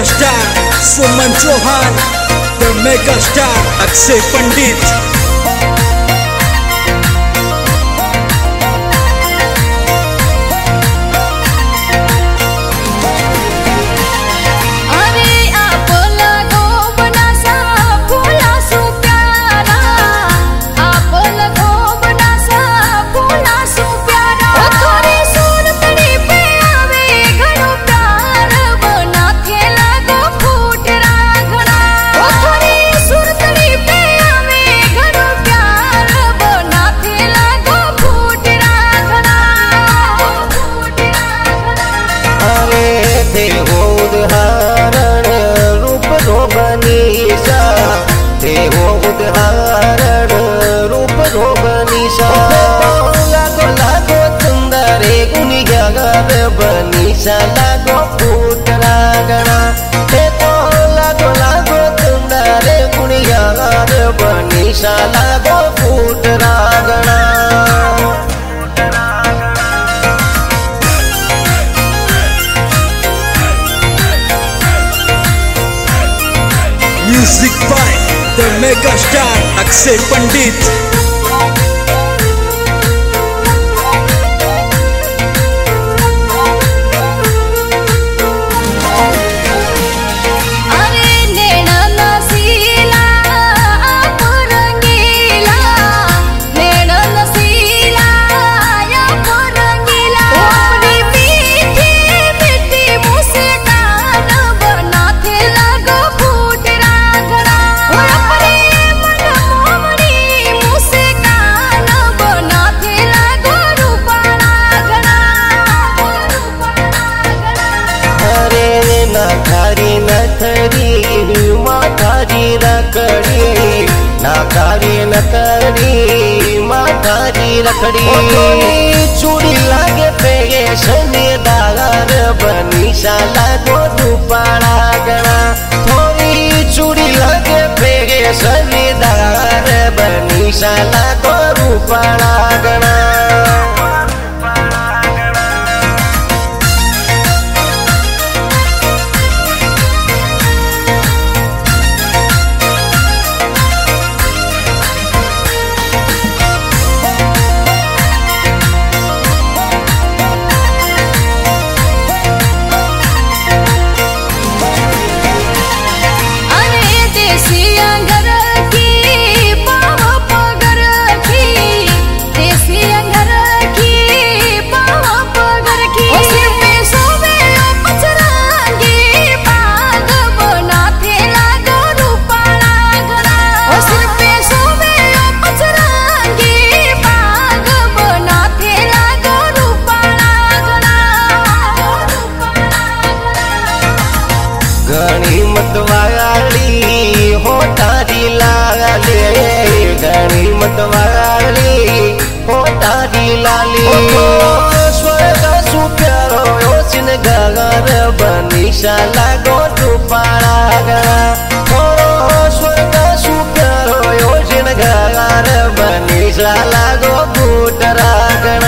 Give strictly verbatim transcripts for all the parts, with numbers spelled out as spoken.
Star Suman Chauhan, the mega star Akshay Pandit. उदाहरण रूप रो बनीसा, देहो उदाहरण रूप रो बनीसा। लागो लागो सुंदरे गुनी गगन बनीसा, लागो फूटरा गणा। तो लागो लागो सुंदरे गुनी गगन बनीसा, लागो फूटरा गणा। Music by the mega star Akshay Pandit. माताजी रखड़ी नाकारी नकड़ी, माताजी रखड़ी। चूड़ी लागे पे शनि दार बनीसा, लागो दुपाड़ा गणा। थोड़ी चूड़ी लागे पे शनि दार बनीसा, लागो दुपाड़ा गणा। घनी मतवाली हो तारी लाले, घनी मतवाली हो तारी लाली। स्वर्ग सुप्यारो योसिन गगर बनीसा, लागो दुपाड़ा गणा। स्वर्ग सुप्यारो योसिन गगर बनीसा, लागो फूटरा गणा।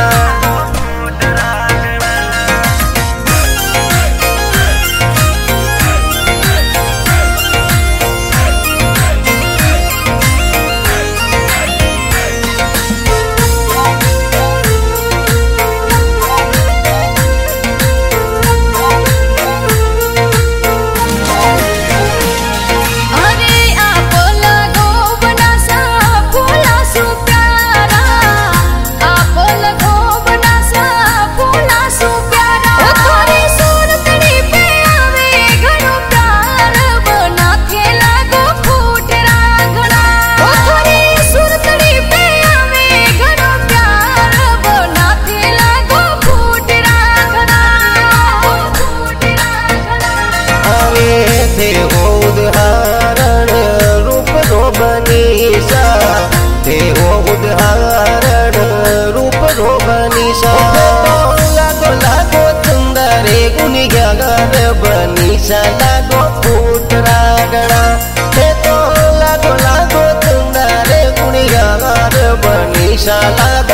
उदाहरण रूप रो बनीसा, देहो उदाहरण रूप रो बनीसा। लागो लागो सुंदरे गुनी गगन बनीसा, लागो फूटरा गणा। तो लागो लागो सुंदरे गुनी गगन बनीसा, लागो